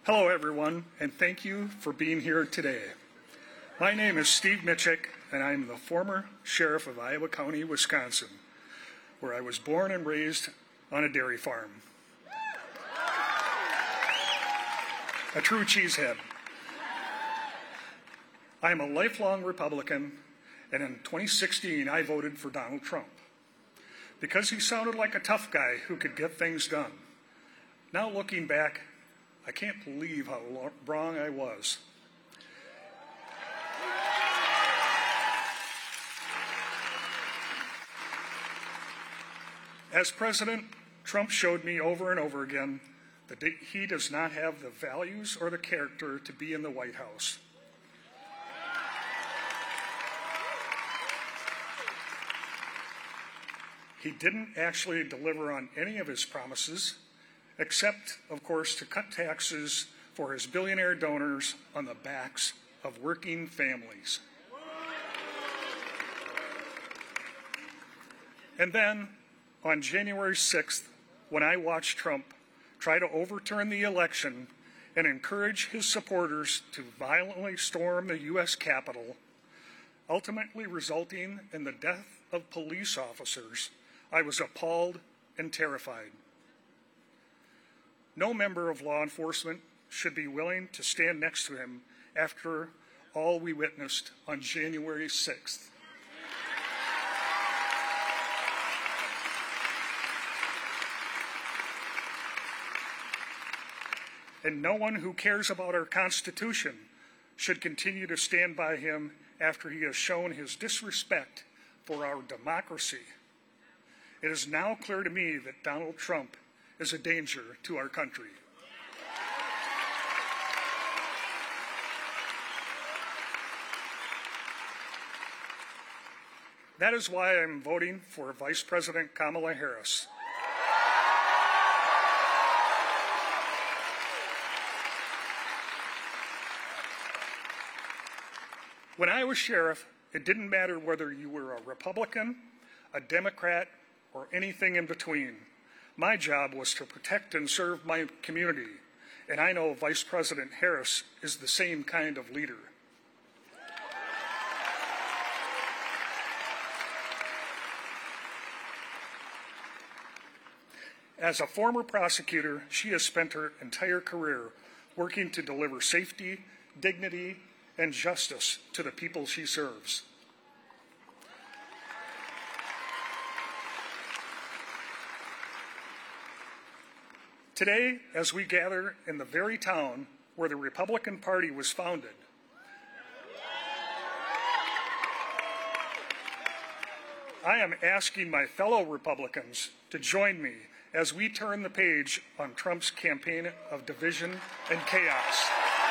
Hello, everyone, and thank you for being here today. My name is Steve Mitchick, and I'm the former sheriff of Iowa County, Wisconsin, where I was born and raised on a dairy farm. A true cheesehead. I am a lifelong Republican, and in 2016 I voted for Donald Trump because he sounded like a tough guy who could get things done. Now looking back, I can't believe how wrong I was. As president, Trump showed me over and over again that he does not have the values or the character to be in the White House. He didn't actually deliver on any of his promises, except, of course, to cut taxes for his billionaire donors on the backs of working families. And then, on January 6th, when I watched Trump try to overturn the election and encourage his supporters to violently storm the U.S. Capitol, ultimately resulting in the death of police officers, I was appalled and terrified. No member of law enforcement should be willing to stand next to him after all we witnessed on January 6th. And no one who cares about our Constitution should continue to stand by him after he has shown his disrespect for our democracy. It is now clear to me that Donald Trump is a danger to our country. That is why I'm voting for Vice President Kamala Harris. When I was sheriff, it didn't matter whether you were a Republican, a Democrat, or anything in between. My job was to protect and serve my community, and I know Vice President Harris is the same kind of leader. As a former prosecutor, she has spent her entire career working to deliver safety, dignity, and justice to the people she serves. Today, as we gather in the very town where the Republican Party was founded, I am asking my fellow Republicans to join me as we turn the page on Trump's campaign of division and chaos.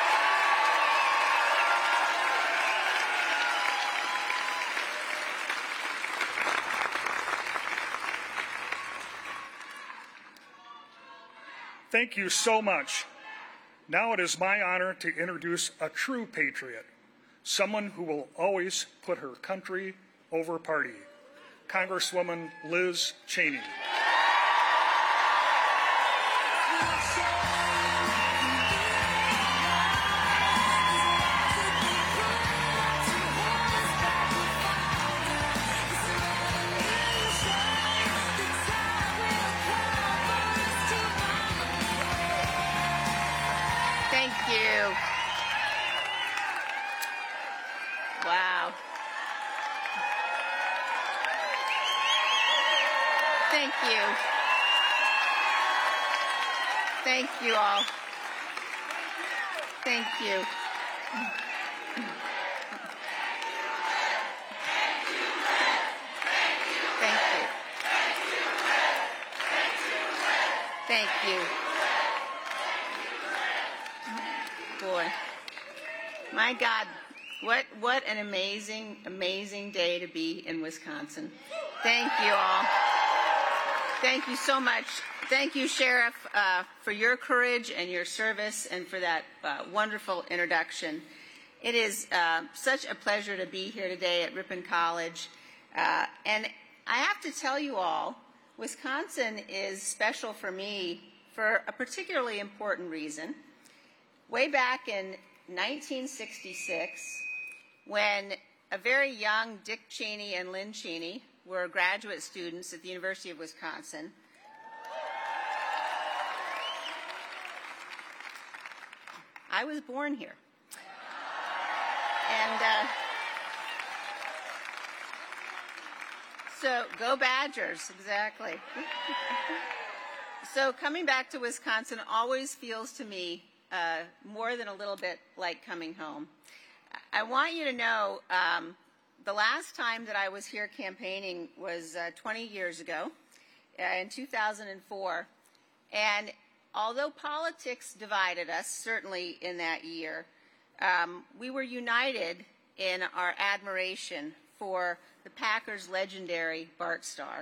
Thank you so much. Now it is my honor to introduce a true patriot, someone who will always put her country over party, Congresswoman Liz Cheney. Wow. Thank you. Thank you all. Thank you. Thank you. Thank you. Boy. My God. What an amazing, amazing day to be in Wisconsin. Thank you all. Thank you so much. Thank you, Sheriff, for your courage and your service and for that wonderful introduction. It is such a pleasure to be here today at Ripon College. And I have to tell you all, Wisconsin is special for me for a particularly important reason. Way back in 1966, when a very young Dick Cheney and Lynn Cheney were graduate students at the University of Wisconsin, I was born here. And so, go Badgers, exactly. So coming back to Wisconsin always feels to me more than a little bit like coming home. I want you to know the last time that I was here campaigning was 20 years ago, in 2004. And although politics divided us, certainly in that year, we were united in our admiration for the Packers' legendary Bart Starr.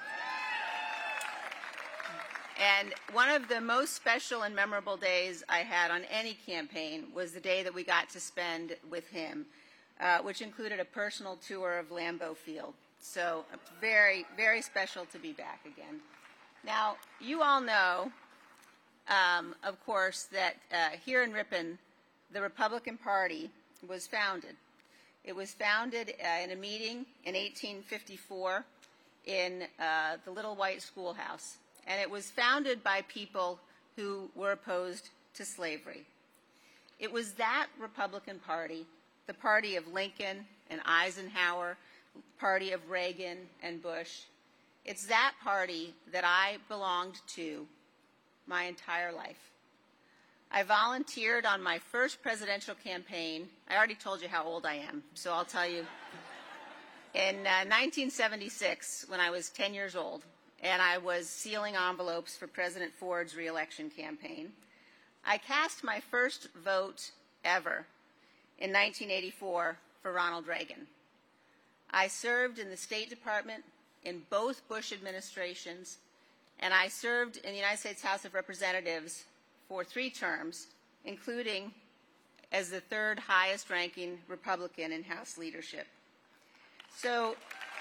And one of the most special and memorable days I had on any campaign was the day that we got to spend with him, which included a personal tour of Lambeau Field. So very, very special to be back again. Now, you all know, of course, that here in Ripon, the Republican Party was founded. It was founded in a meeting in 1854 in the Little White Schoolhouse. And it was founded by people who were opposed to slavery. It was that Republican Party, the party of Lincoln and Eisenhower, party of Reagan and Bush. It's that party that I belonged to my entire life. I volunteered on my first presidential campaign. I already told you how old I am, so I'll tell you. In 1976, when I was 10 years old, and I was sealing envelopes for President Ford's re-election campaign, I cast my first vote ever in 1984 for Ronald Reagan. I served in the State Department in both Bush administrations, and I served in the United States House of Representatives for 3 terms, including as the 3rd highest ranking Republican in House leadership. So,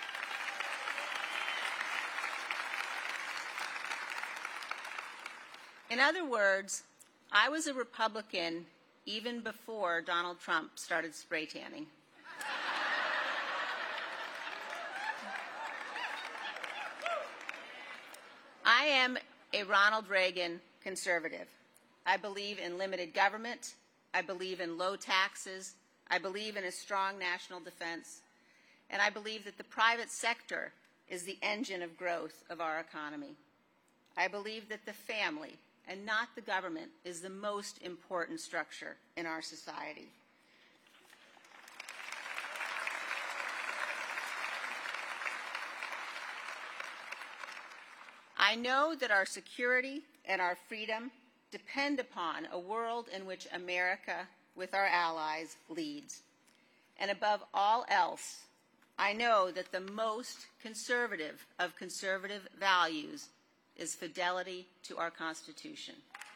in other words, I was a Republican even before Donald Trump started spray tanning. I am a Ronald Reagan conservative. I believe in limited government. I believe in low taxes. I believe in a strong national defense. And I believe that the private sector is the engine of growth of our economy. I believe that the family, and not the government, is the most important structure in our society. I know that our security and our freedom depend upon a world in which America, with our allies, leads. And above all else, I know that the most conservative of conservative values is fidelity to our Constitution.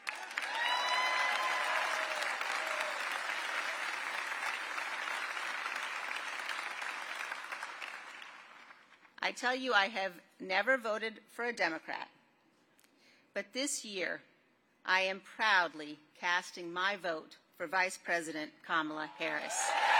I tell you, I have never voted for a Democrat, but this year I am proudly casting my vote for Vice President Kamala Harris.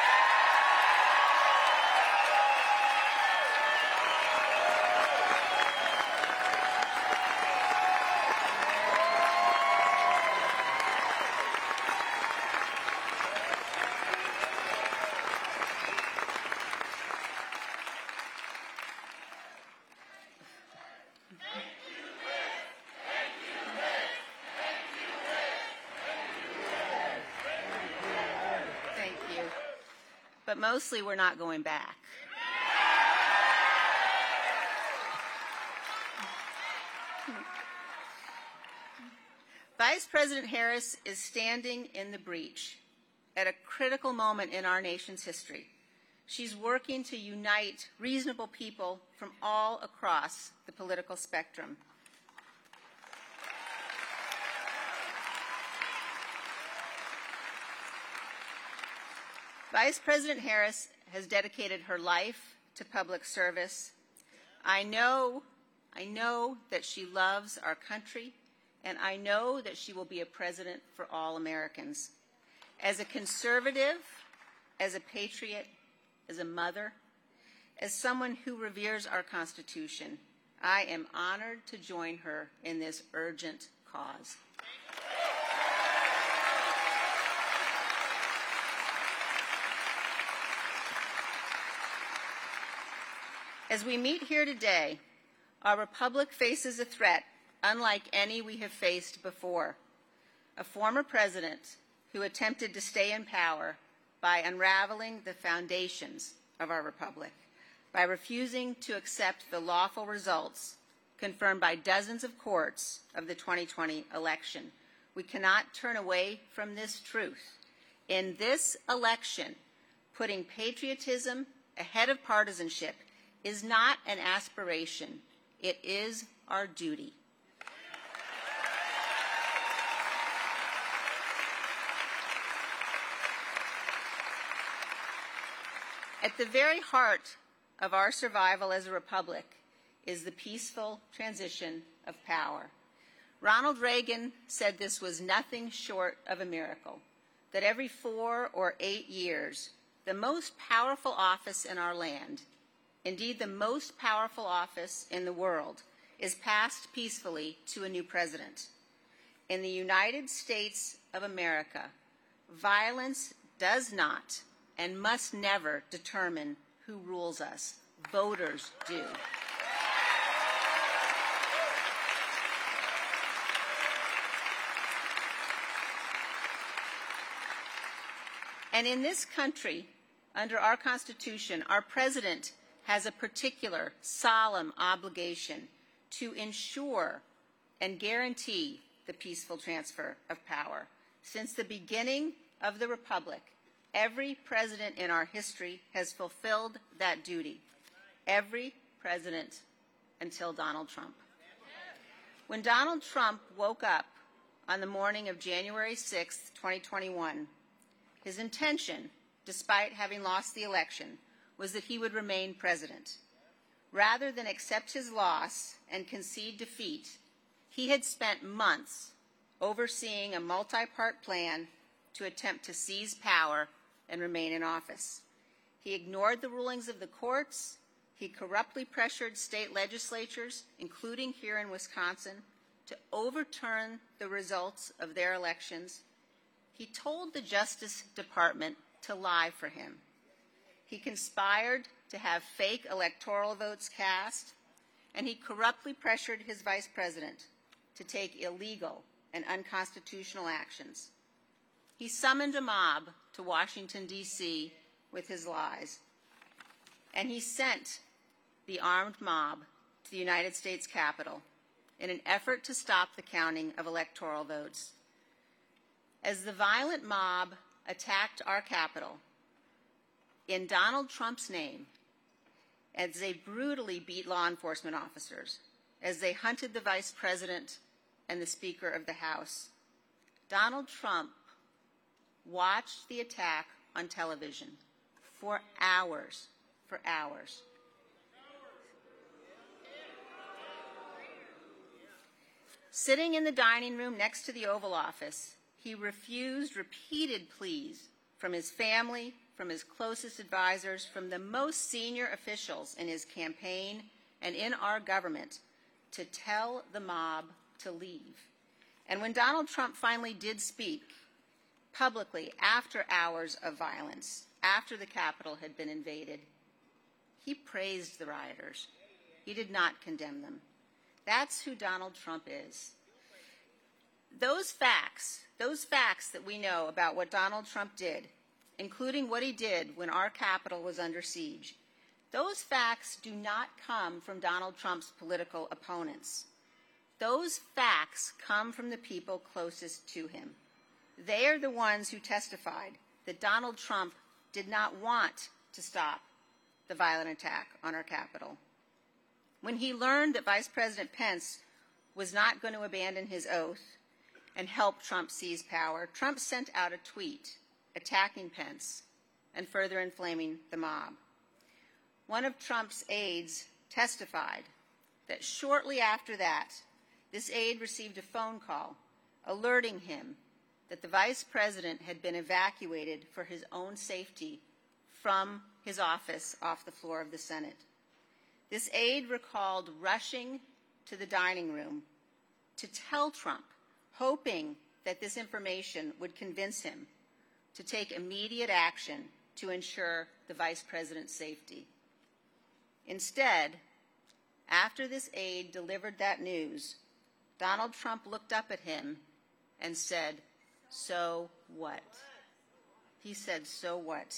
But mostly we're not going back. Vice President Harris is standing in the breach at a critical moment in our nation's history. She's working to unite reasonable people from all across the political spectrum. Vice President Harris has dedicated her life to public service. I know that she loves our country and I know that she will be a president for all Americans. As a conservative, as a patriot, as a mother, as someone who reveres our Constitution, I am honored to join her in this urgent cause. As we meet here today, our republic faces a threat unlike any we have faced before. A former president who attempted to stay in power by unraveling the foundations of our republic, by refusing to accept the lawful results confirmed by dozens of courts of the 2020 election. We cannot turn away from this truth. In this election, putting patriotism ahead of partisanship is not an aspiration. It is our duty. At the very heart of our survival as a republic is the peaceful transition of power. Ronald Reagan said this was nothing short of a miracle, that every 4 or 8 years, the most powerful office in our land, indeed the most powerful office in the world, is passed peacefully to a new president. In the United States of America, violence does not and must never determine who rules us. Voters do. And in this country, under our Constitution, our president has a particular solemn obligation to ensure and guarantee the peaceful transfer of power. Since the beginning of the Republic, every president in our history has fulfilled that duty. Every president until Donald Trump. When Donald Trump woke up on the morning of January 6, 2021, his intention, despite having lost the election, was that he would remain president. Rather than accept his loss and concede defeat, he had spent months overseeing a multi-part plan to attempt to seize power and remain in office. He ignored the rulings of the courts. He corruptly pressured state legislatures, including here in Wisconsin, to overturn the results of their elections. He told the Justice Department to lie for him. He conspired to have fake electoral votes cast, and he corruptly pressured his vice president to take illegal and unconstitutional actions. He summoned a mob to Washington, D.C. with his lies, and he sent the armed mob to the United States Capitol in an effort to stop the counting of electoral votes. As the violent mob attacked our Capitol, in Donald Trump's name, as they brutally beat law enforcement officers, as they hunted the Vice President and the Speaker of the House, Donald Trump watched the attack on television for hours, Sitting in the dining room next to the Oval Office, he refused repeated pleas from his family, from his closest advisors, from the most senior officials in his campaign and in our government to tell the mob to leave. And when Donald Trump finally did speak publicly after hours of violence, after the Capitol had been invaded, he praised the rioters. He did not condemn them. That's who Donald Trump is. Those facts that we know about what Donald Trump did, including what he did when our Capitol was under siege, those facts do not come from Donald Trump's political opponents. Those facts come from the people closest to him. They are the ones who testified that Donald Trump did not want to stop the violent attack on our Capitol. When he learned that Vice President Pence was not going to abandon his oath and help Trump seize power, Trump sent out a tweet attacking Pence and further inflaming the mob. One of Trump's aides testified that shortly after that, this aide received a phone call alerting him that the Vice President had been evacuated for his own safety from his office off the floor of the Senate. This aide recalled rushing to the dining room to tell Trump, hoping that this information would convince him to take immediate action to ensure the Vice President's safety. Instead, after this aide delivered that news, Donald Trump looked up at him and said, "So what?" He said, "So what?"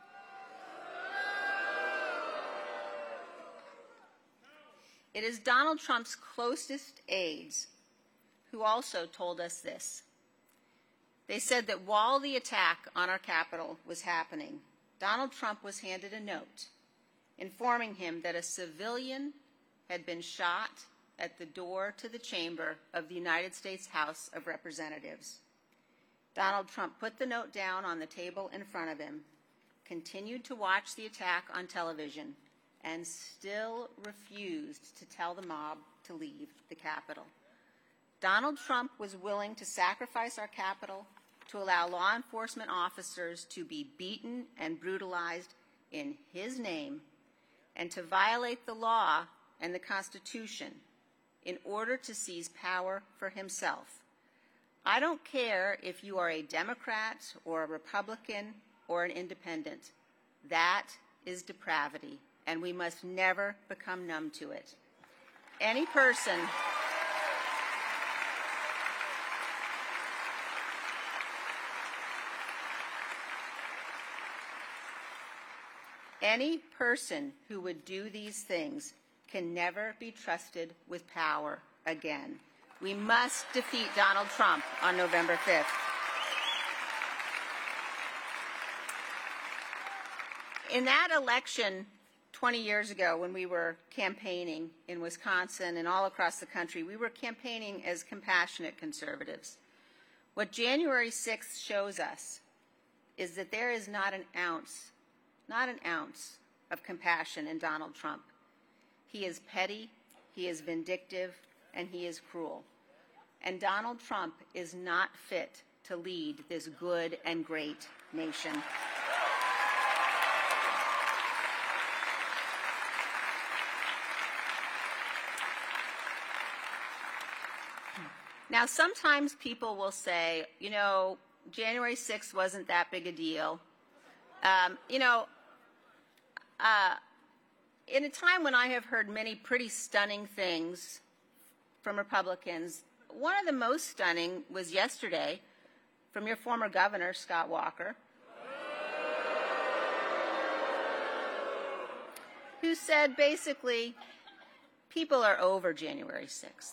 It is Donald Trump's closest aides who also told us this. They said that while the attack on our Capitol was happening, Donald Trump was handed a note informing him that a civilian had been shot at the door to the chamber of the United States House of Representatives. Donald Trump put the note down on the table in front of him, continued to watch the attack on television, and still refused to tell the mob to leave the Capitol. Donald Trump was willing to sacrifice our Capitol to allow law enforcement officers to be beaten and brutalized in his name and to violate the law and the Constitution in order to seize power for himself. I don't care if you are a Democrat or a Republican or an independent. That is depravity, and we must never become numb to it. Any person who would do these things can never be trusted with power again. We must defeat Donald Trump on November 5th. In that election 20 years ago, when we were campaigning in Wisconsin and all across the country, we were campaigning as compassionate conservatives. What January 6th shows us is that there is not an ounce of compassion in Donald Trump. He is petty, he is vindictive, and he is cruel. And Donald Trump is not fit to lead this good and great nation. Now, sometimes people will say, you know, January 6th wasn't that big a deal. In a time when I have heard many pretty stunning things from Republicans, one of the most stunning was yesterday from your former governor, Scott Walker, who said basically, people are over January 6th.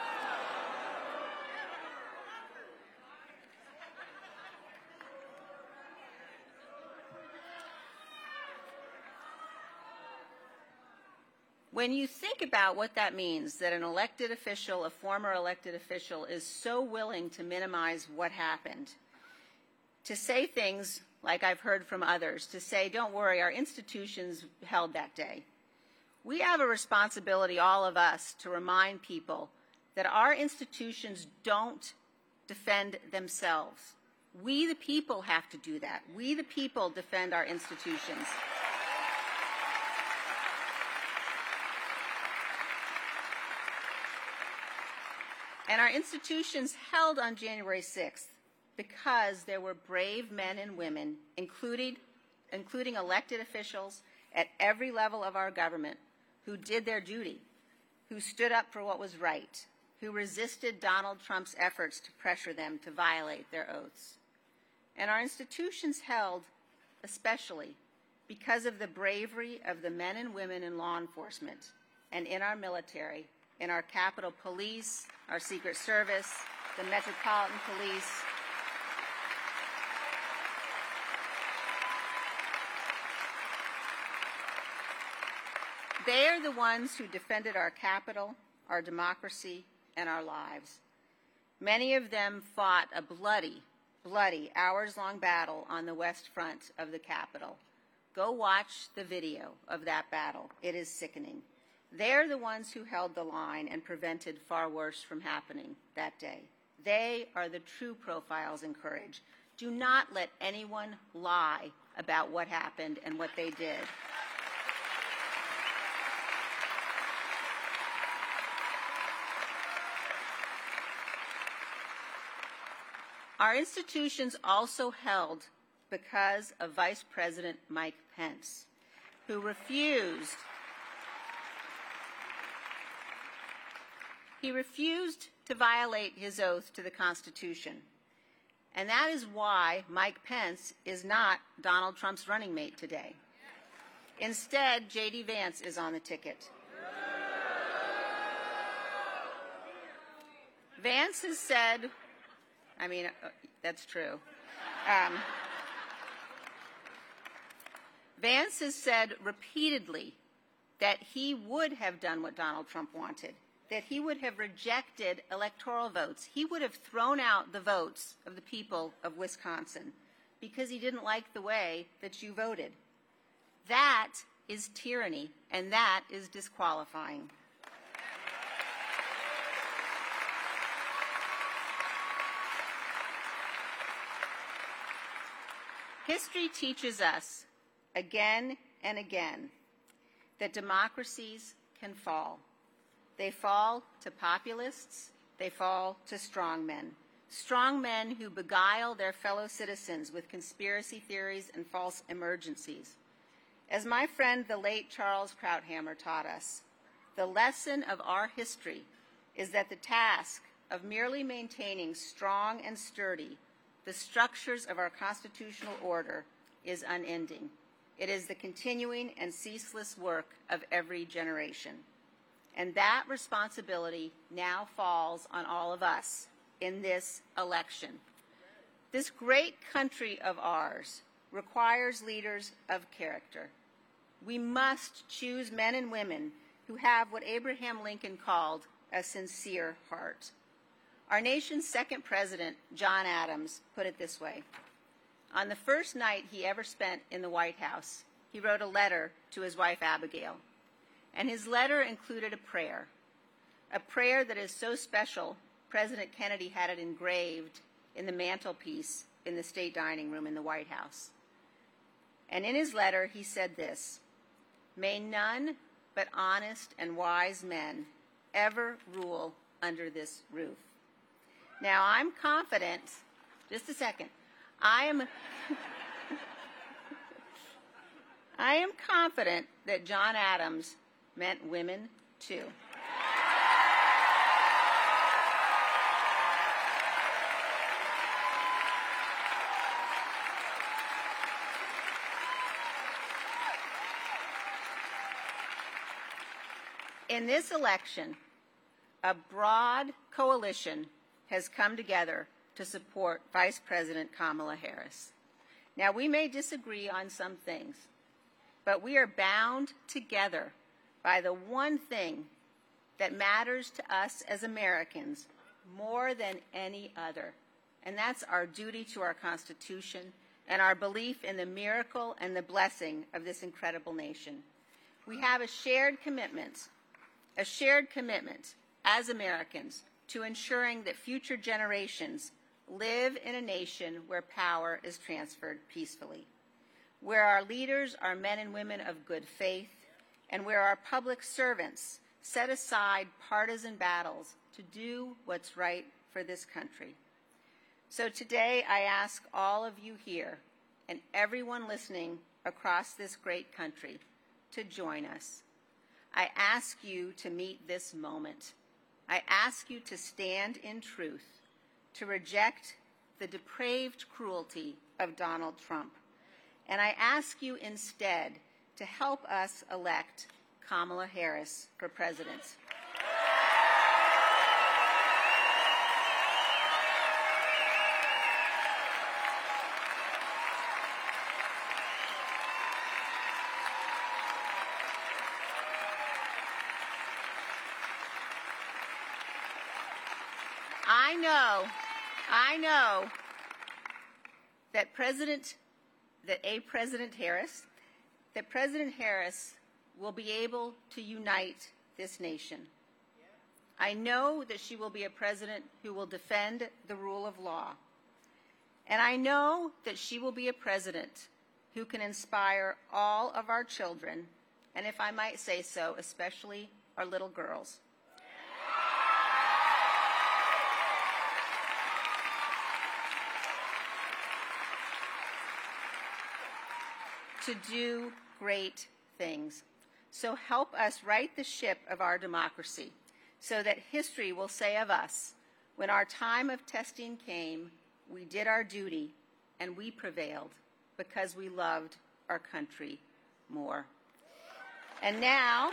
When you think about what that means, that an elected official, a former elected official, is so willing to minimize what happened, to say things like I've heard from others, to say, don't worry, our institutions held that day. We have a responsibility, all of us, to remind people that our institutions don't defend themselves. We, the people, have to do that. We, the people, defend our institutions. And our institutions held on January 6th because there were brave men and women, including elected officials at every level of our government, who did their duty, who stood up for what was right, who resisted Donald Trump's efforts to pressure them to violate their oaths. And our institutions held especially because of the bravery of the men and women in law enforcement and in our military, in our Capitol Police, our Secret Service, the Metropolitan Police. They are the ones who defended our Capitol, our democracy, and our lives. Many of them fought a bloody, hours-long battle on the west front of the Capitol. Go watch the video of that battle. It is sickening. They're the ones who held the line and prevented far worse from happening that day. They are the true profiles in courage. Do not let anyone lie about what happened and what they did. Our institutions also held because of Vice President Mike Pence, who refused to violate his oath to the Constitution. And that is why Mike Pence is not Donald Trump's running mate today. Instead, J.D. Vance is on the ticket. Vance has said, that's true. Vance has said repeatedly that he would have done what Donald Trump wanted, that he would have rejected electoral votes. He would have thrown out the votes of the people of Wisconsin because he didn't like the way that you voted. That is tyranny, and that is disqualifying. History teaches us again and again that democracies can fall. They fall to populists, they fall to strongmen who beguile their fellow citizens with conspiracy theories and false emergencies. As my friend, the late Charles Krauthammer, taught us, the lesson of our history is that the task of merely maintaining strong and sturdy the structures of our constitutional order is unending. It is the continuing and ceaseless work of every generation. And that responsibility now falls on all of us in this election. This great country of ours requires leaders of character. We must choose men and women who have what Abraham Lincoln called a sincere heart. Our nation's second president, John Adams, put it this way. On the first night he ever spent in the White House, he wrote a letter to his wife, Abigail. And his letter included a prayer that is so special, President Kennedy had it engraved in the mantelpiece in the state dining room in the White House. And in his letter, he said this, "May none but honest and wise men ever rule under this roof." Now, I'm confident, just a second, I am confident that John Adams meant women too. In this election, a broad coalition has come together to support Vice President Kamala Harris. Now, we may disagree on some things, but we are bound together by the one thing that matters to us as Americans more than any other, and that's our duty to our Constitution and our belief in the miracle and the blessing of this incredible nation. We have a shared commitment as Americans to ensuring that future generations live in a nation where power is transferred peacefully, where our leaders are men and women of good faith, and where our public servants set aside partisan battles to do what's right for this country. So today I ask all of you here and everyone listening across this great country to join us. I ask you to meet this moment. I ask you to stand in truth, to reject the depraved cruelty of Donald Trump. And I ask you instead to help us elect Kamala Harris for president. I know that President Harris will be able to unite this nation. I know that she will be a president who will defend the rule of law. And I know that she will be a president who can inspire all of our children, and if I might say so, especially our little girls. To do great things. So help us right the ship of our democracy so that history will say of us, when our time of testing came, we did our duty and we prevailed because we loved our country more. And now,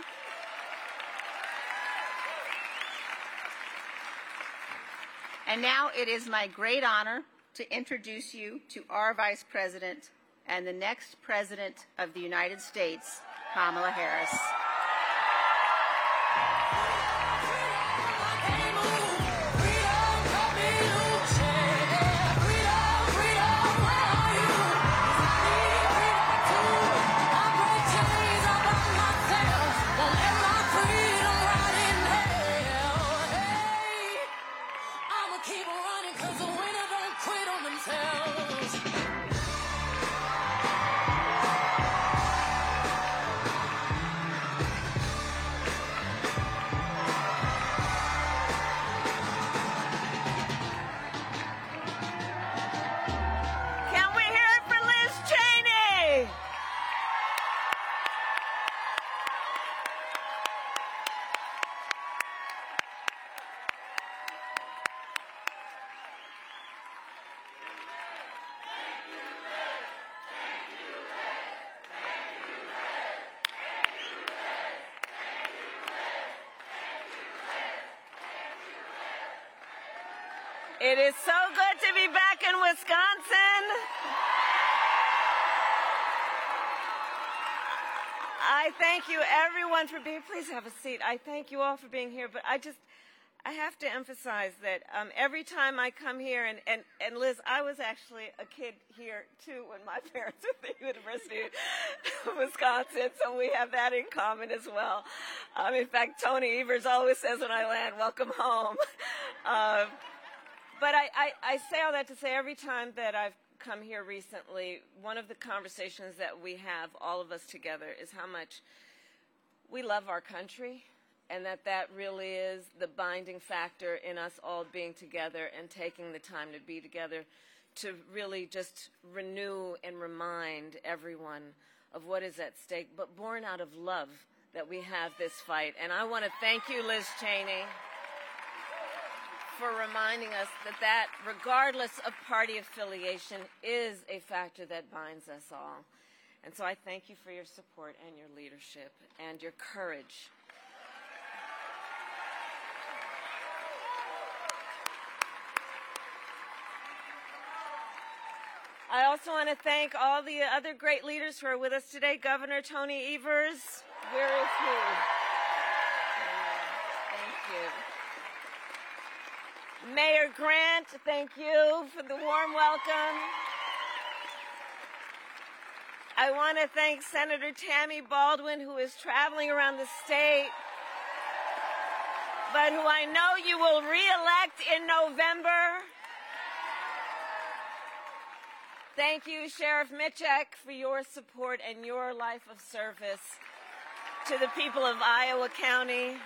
it is my great honor to introduce you to our Vice President and the next President of the United States, Kamala Harris. It is so good to be back in Wisconsin. I thank you, everyone, for being. Please have a seat. I thank you all for being here. But I have to emphasize that every time I come here, and Liz, I was actually a kid here too when my parents were at the University of Wisconsin, so we have that in common as well. In fact, Tony Evers always says when I land, "Welcome home." But I say all that to say every time that I've come here recently, one of the conversations that we have, all of us together, is how much we love our country, and that really is the binding factor in us all being together and taking the time to be together to really just renew and remind everyone of what is at stake, but born out of love that we have this fight. And I want to thank you, Liz Cheney, for reminding us that regardless of party affiliation is a factor that binds us all. And so I thank you for your support and your leadership and your courage. I also want to thank all the other great leaders who are with us today. Governor Tony Evers, where is he? Thank you. Mayor Grant, thank you for the warm welcome. I want to thank Senator Tammy Baldwin, who is traveling around the state, but who I know you will re-elect in November. Thank you, Sheriff Mitchek, for your support and your life of service to the people of Iowa County.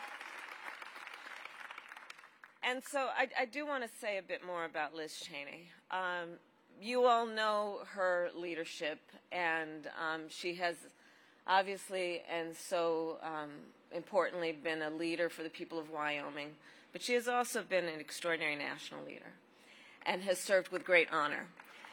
And so I do want to say a bit more about Liz Cheney. You all know her leadership, and she has obviously and so importantly been a leader for the people of Wyoming, but she has also been an extraordinary national leader and has served with great honor.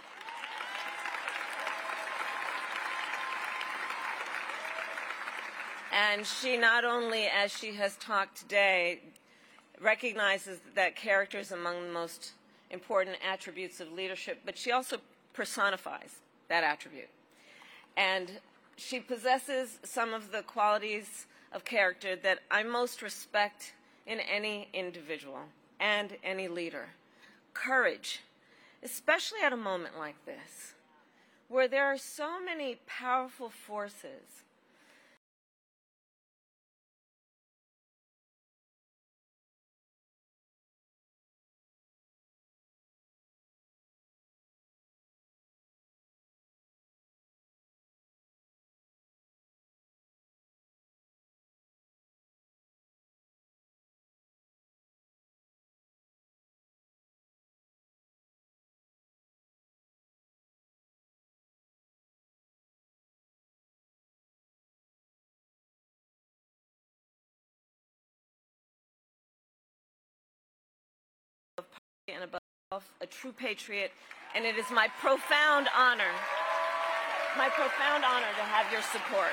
And she not only, as she has talked today, recognizes that character is among the most important attributes of leadership, but she also personifies that attribute. And she possesses some of the qualities of character that I most respect in any individual and any leader. Courage, especially at a moment like this, where there are so many powerful forces a true patriot, and it is my profound honor to have your support.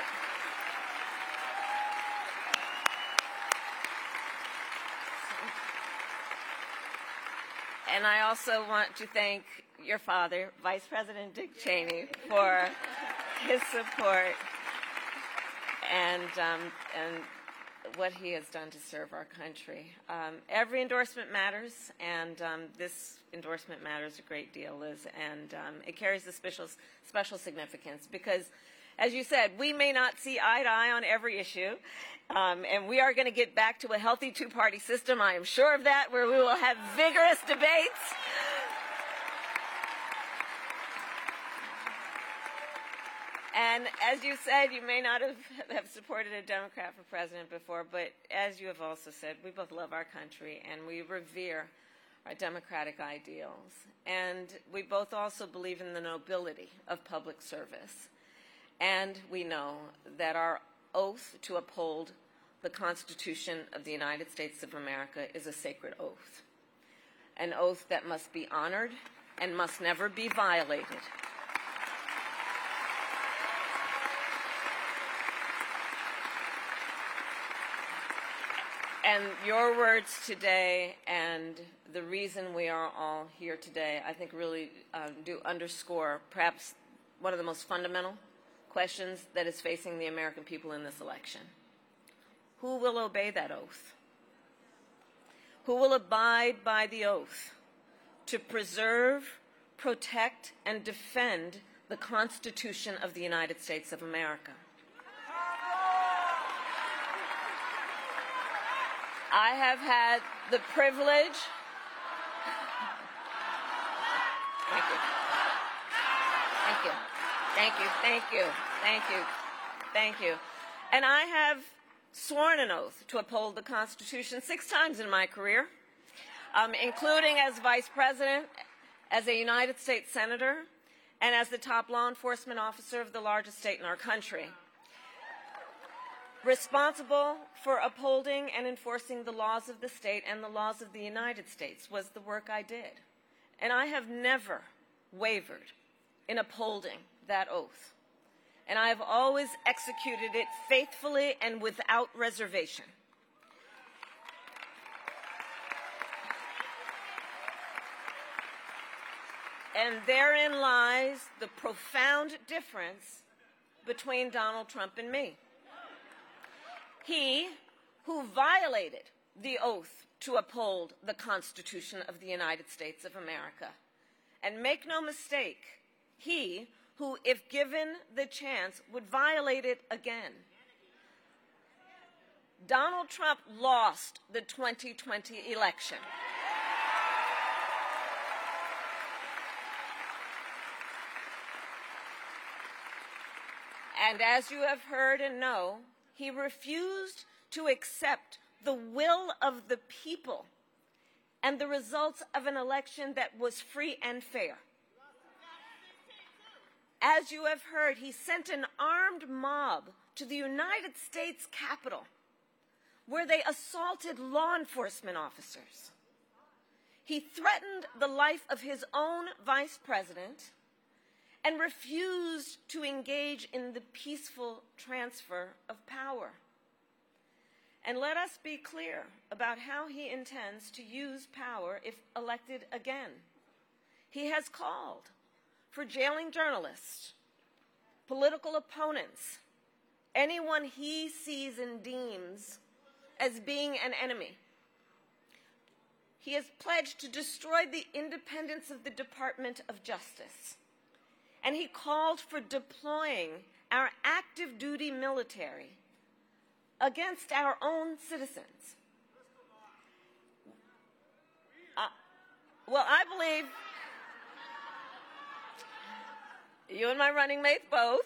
And I also want to thank your father, Vice President Dick Cheney, for his support and what he has done to serve our country. Every endorsement matters, and this endorsement matters a great deal, Liz, and it carries a special significance because, as you said, we may not see eye to eye on every issue, and we are going to get back to a healthy two-party system, I am sure of that, where we will have vigorous debates. And as you said, you may not have supported a Democrat for president before, but as you have also said, we both love our country and we revere our democratic ideals. And we both also believe in the nobility of public service. And we know that our oath to uphold the Constitution of the United States of America is a sacred oath, an oath that must be honored and must never be violated. And your words today and the reason we are all here today, I think really do underscore perhaps one of the most fundamental questions that is facing the American people in this election. Who will obey that oath? Who will abide by the oath to preserve, protect, and defend the Constitution of the United States of America? I have had the privilege. Thank you. Thank you. Thank you. Thank you. Thank you. Thank you. And I have sworn an oath to uphold the Constitution 6 times in my career, including as Vice President, as a United States Senator, and as the top law enforcement officer of the largest state in our country. Responsible for upholding and enforcing the laws of the state and the laws of the United States was the work I did. And I have never wavered in upholding that oath. And I have always executed it faithfully and without reservation. And therein lies the profound difference between Donald Trump and me. He who violated the oath to uphold the Constitution of the United States of America. And make no mistake, he who, if given the chance, would violate it again. Donald Trump lost the 2020 election. And as you have heard and know, he refused to accept the will of the people and the results of an election that was free and fair. As you have heard, he sent an armed mob to the United States Capitol, where they assaulted law enforcement officers. He threatened the life of his own vice president and refused to engage in the peaceful transfer of power. And let us be clear about how he intends to use power if elected again. He has called for jailing journalists, political opponents, anyone he sees and deems as being an enemy. He has pledged to destroy the independence of the Department of Justice. And he called for deploying our active duty military against our own citizens. Well, I believe you and my running mates both.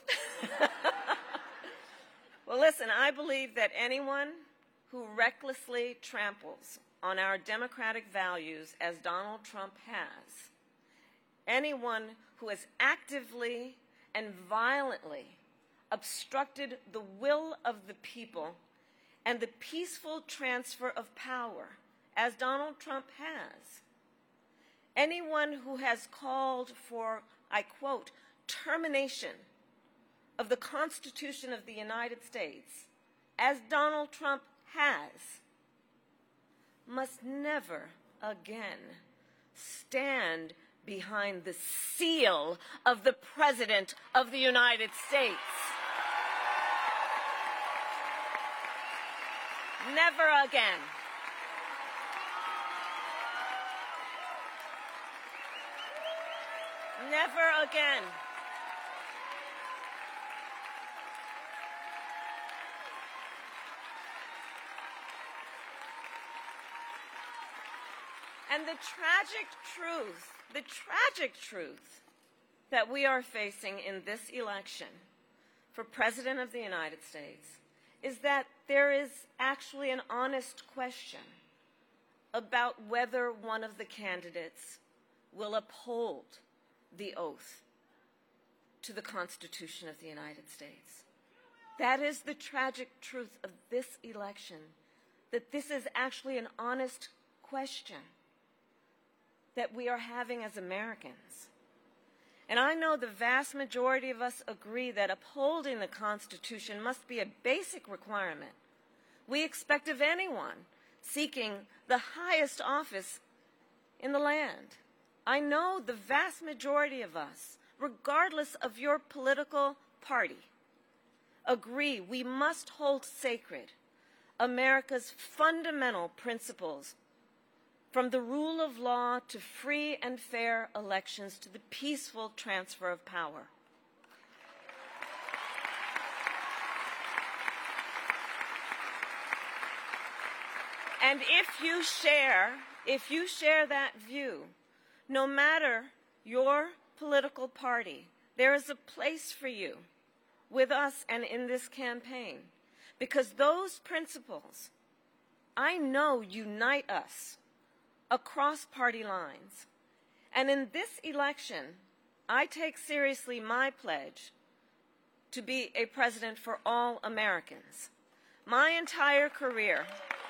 Well, listen, I believe that anyone who recklessly tramples on our democratic values as Donald Trump has, anyone who has actively and violently obstructed the will of the people and the peaceful transfer of power, as Donald Trump has, anyone who has called for, I quote, termination of the Constitution of the United States, as Donald Trump has, must never again stand behind the seal of the President of the United States. Never again. Never again. And the tragic truth that we are facing in this election for President of the United States is that there is actually an honest question about whether one of the candidates will uphold the oath to the Constitution of the United States. That is the tragic truth of this election, that this is actually an honest question that we are having as Americans. And I know the vast majority of us agree that upholding the Constitution must be a basic requirement we expect of anyone seeking the highest office in the land. I know the vast majority of us, regardless of your political party, agree we must hold sacred America's fundamental principles, from the rule of law to free and fair elections to the peaceful transfer of power. And if you share that view, no matter your political party, there is a place for you with us and in this campaign, because those principles, I know, unite us across party lines. And in this election, I take seriously my pledge to be a president for all Americans. My entire career,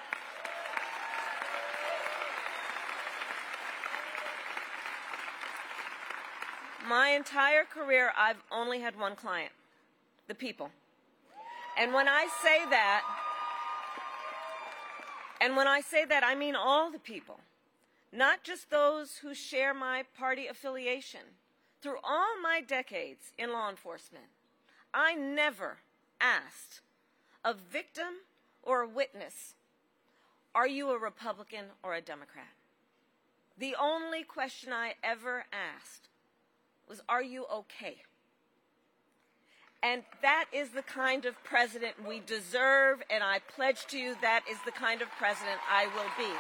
I've only had one client, the people. And when I say that, I mean all the people. Not just those who share my party affiliation. Through all my decades in law enforcement, I never asked a victim or a witness, are you a Republican or a Democrat? The only question I ever asked was, are you okay? And that is the kind of president we deserve, and I pledge to you that is the kind of president I will be.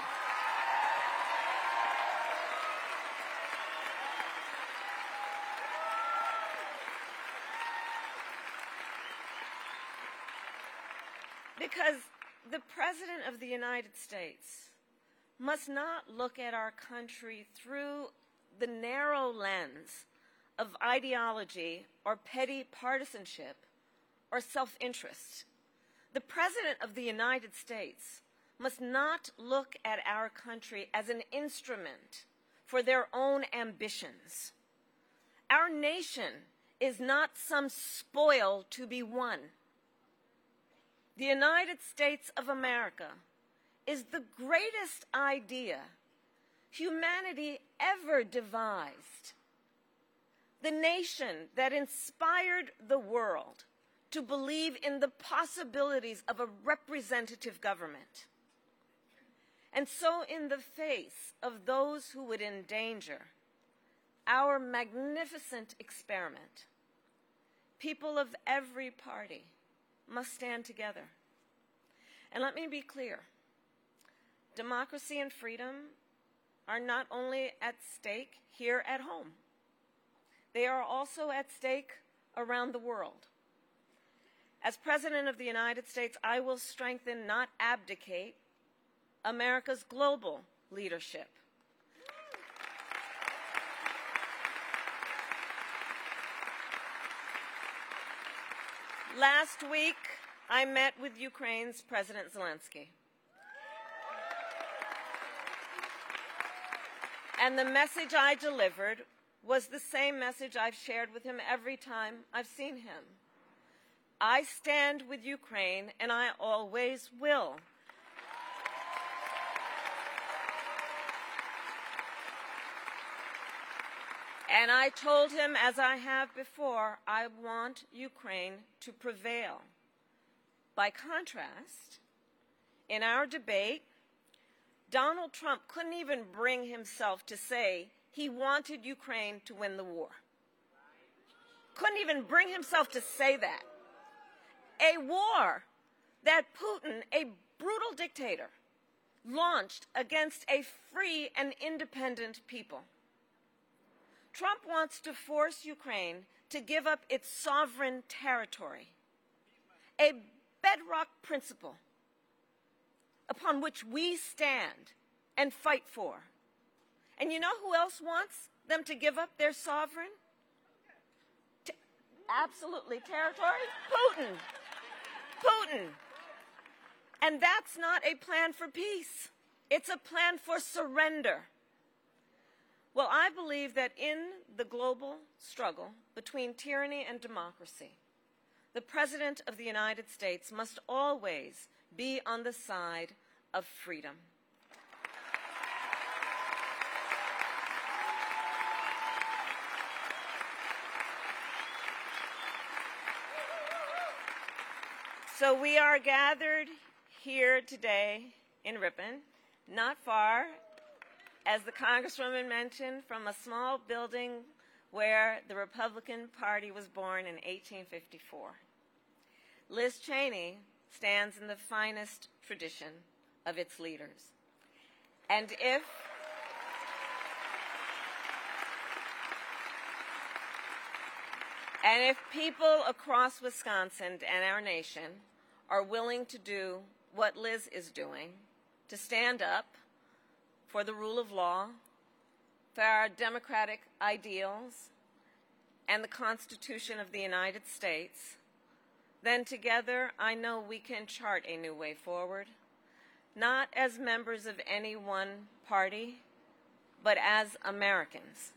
Because the President of the United States must not look at our country through the narrow lens of ideology or petty partisanship or self-interest. The President of the United States must not look at our country as an instrument for their own ambitions. Our nation is not some spoil to be won. The United States of America is the greatest idea humanity ever devised. The nation that inspired the world to believe in the possibilities of a representative government. And so, in the face of those who would endanger our magnificent experiment, people of every party must stand together. And let me be clear, democracy and freedom are not only at stake here at home, they are also at stake around the world. As President of the United States, I will strengthen, not abdicate, America's global leadership. Last week, I met with Ukraine's President Zelensky. And the message I delivered was the same message I've shared with him every time I've seen him. I stand with Ukraine, and I always will. And I told him, as I have before, I want Ukraine to prevail. By contrast, in our debate, Donald Trump couldn't even bring himself to say he wanted Ukraine to win the war. Couldn't even bring himself to say that. A war that Putin, a brutal dictator, launched against a free and independent people. Trump wants to force Ukraine to give up its sovereign territory, a bedrock principle upon which we stand and fight for. And you know who else wants them to give up their sovereign? Absolutely, territory? Putin. Putin. And that's not a plan for peace. It's a plan for surrender. Well, I believe that in the global struggle between tyranny and democracy, the President of the United States must always be on the side of freedom. So we are gathered here today in Ripon, not far, as the Congresswoman mentioned, from a small building where the Republican Party was born in 1854. Liz Cheney stands in the finest tradition of its leaders. And if people across Wisconsin and our nation are willing to do what Liz is doing, to stand up for the rule of law, for our democratic ideals, and the Constitution of the United States, then together I know we can chart a new way forward, not as members of any one party, but as Americans.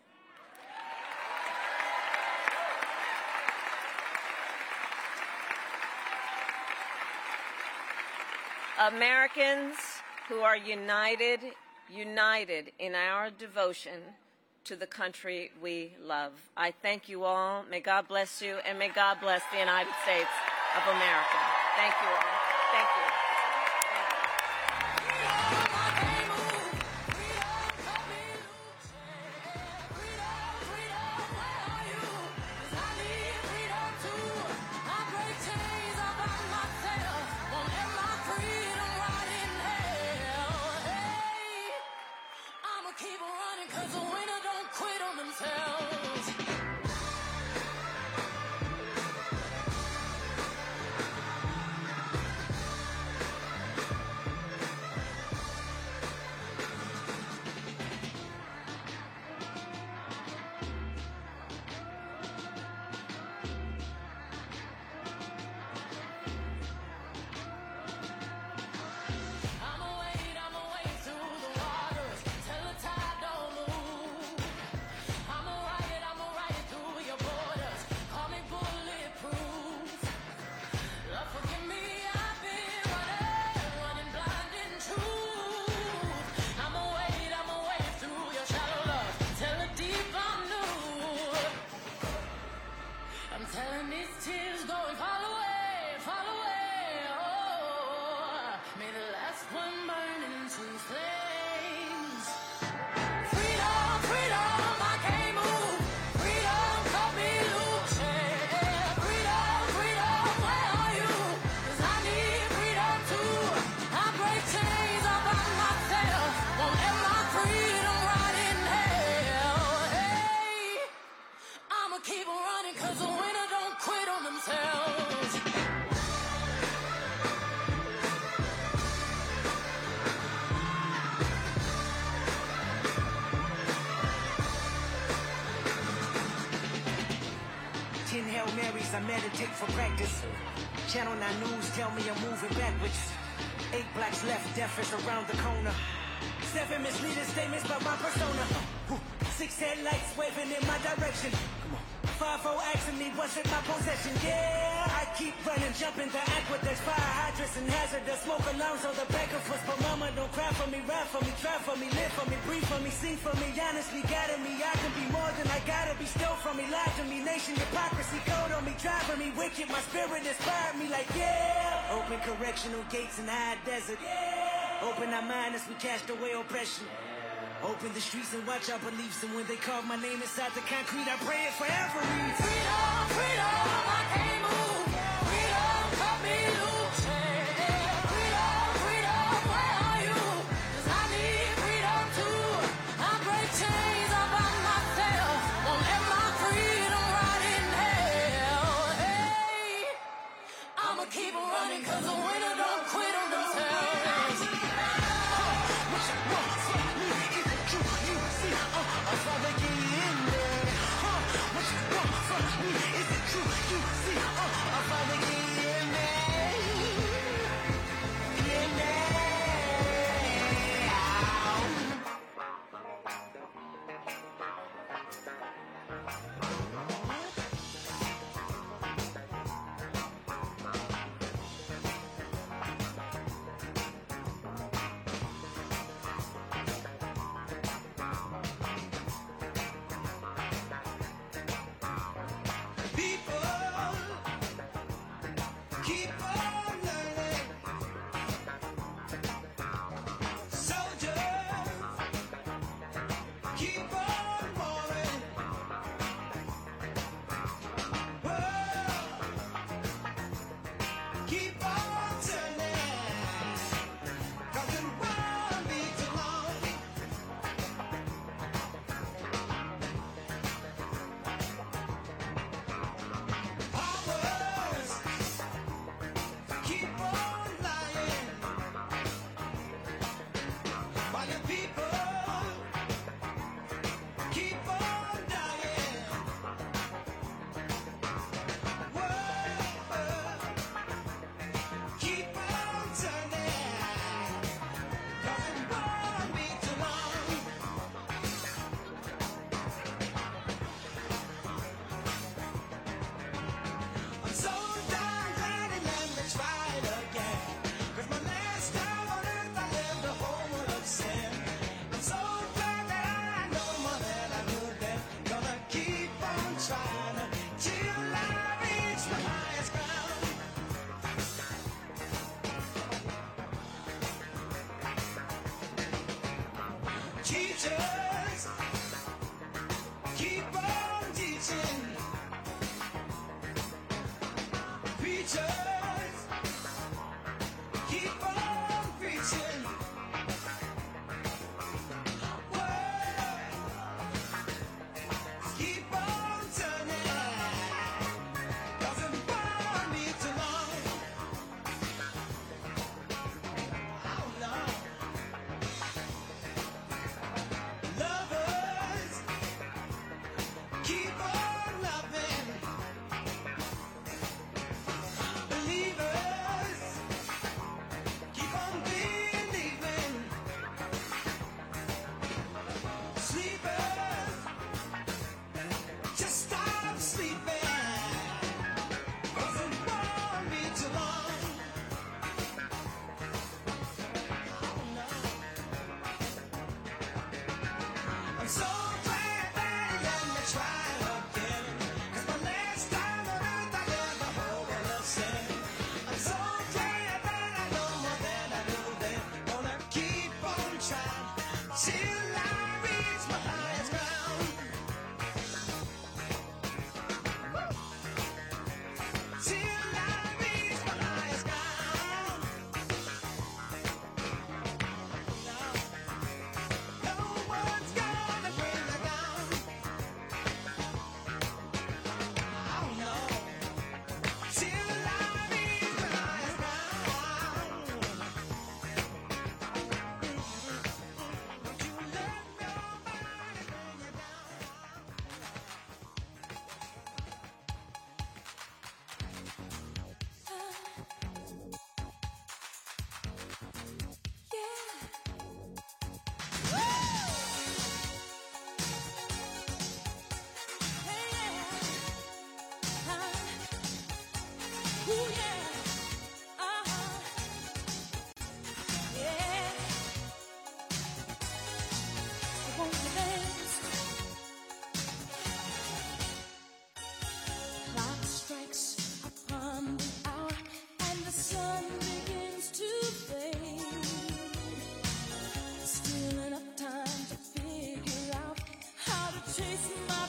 Americans who are united in our devotion to the country we love. I thank you all. May God bless you, and may God bless the United States of America. Thank you all. Thank you. I meditate for practice. Channel 9 News tell me I'm moving backwards. 8 blacks left, death is around the corner. 7 misleading statements about my persona. 6 headlights waving in my direction. 5-4 asking me what's in my possession. Yeah, I keep running, jumping the aqueducts, fire hydrants and hazardous smoke alarms on the back of us. But mama, don't cry for me, ride for me, try for me, live for me, breathe for me, sing for me. Honestly, guiding me, I can be more than I gotta be. Stole from me, lied to me, nation hypocrisy, code on me, driving me wicked. My spirit inspired me like yeah. Open correctional gates in high desert. Yeah. Open our mind as we cast away oppression. Open the streets and watch our beliefs. And when they carve my name inside the concrete, I pray it forever reads. Freedom, freedom, I can't move. Freedom, cut me loose. Freedom, freedom, where are you? 'Cause I need freedom too. I break chains all by myself. Won't let my freedom rot in hell. Hey, I'ma keep running 'cause the winner don't quit on themselves. Teachers, keep on teaching. Preachers, keep on preaching. Words, keep on turning. Doesn't bother me too long. Oh no. Lovers, keep on loving. Believers, keep on believing. Sleepers, just stop sleeping. Doesn't bother me too long. Oh no. I'm so glad that he let me try again. 'Cause my last time on earth I lived a whole world of sin. I'm so glad that I know more than I knew then. Gonna keep on trying till I reach my highest ground. Till I reach my highest ground. No one's gonna bring chasing my